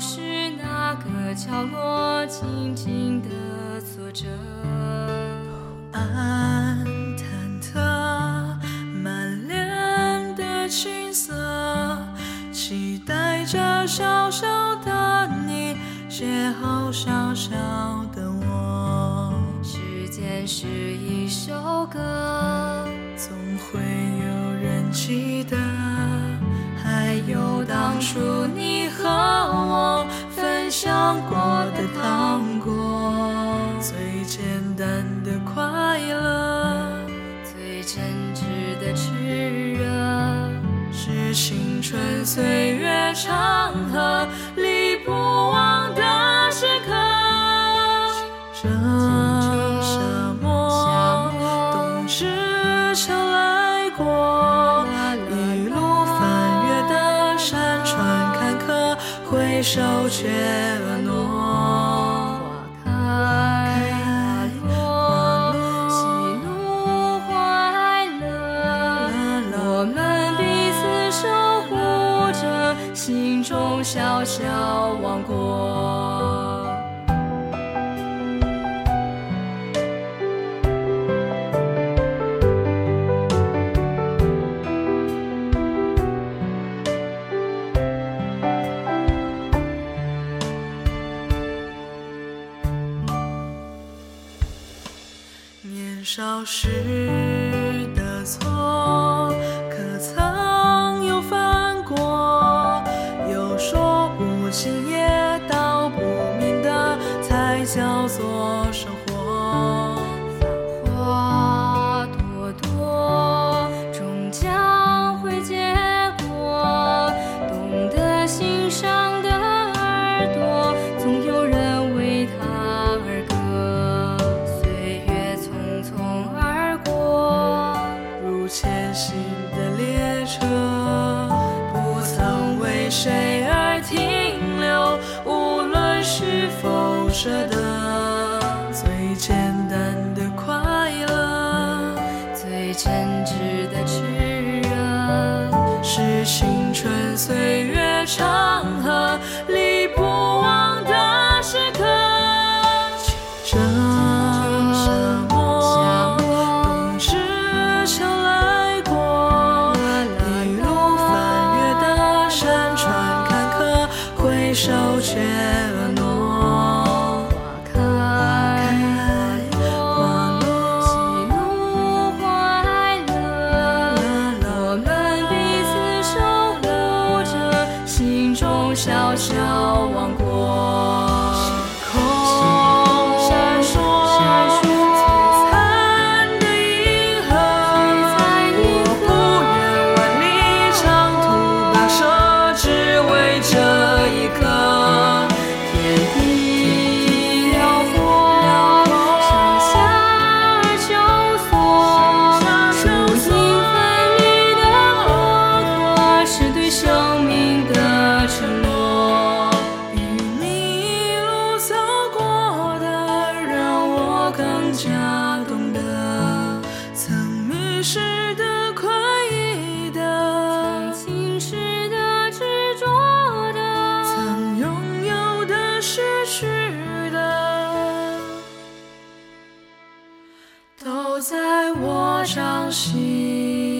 是那个角落静静地坐着， 安忐忑，满脸的青涩，期待着小小的你邂逅小小的我。 时间是一首歌， 总会有人记得，还有当初你和我分享过的糖果，最简单的快乐， 最真挚的炽热， 是青春岁月长河里不忘的时刻。这沙漠，冬至潮来过，一路翻越的山川坎坷，回首却婀娜。 花开花落，喜怒哀乐，我们彼此守护着心中小小王国。 年少时的错，可曾有犯过？有说不清也道不明的，才叫做生活。 繁花朵朵，终将会结果。懂得欣赏的耳朵，总有人为它而歌。岁月匆匆而过， 如前行的列车，不曾为谁而停留，无论是否舍得，最简单的快乐， 最真挚的炽热， 是青春岁月长河里不忘的时刻。这沙漠，冬至潮来过，一路翻越的山川坎坷，回首却婀娜。花落， 喜怒哀乐，我们彼此守护着心中小小王国。 空闪烁，璀璨的银河，我不远万里长途跋涉，只为这一刻。 天地辽阔，上下而求索，数尽分离的过客，是对生命的承诺。 与你一路走过的，让我更加懂得，曾迷失的、快意的， 情痴的、执着的， 曾拥有的、失去的，都在我掌心。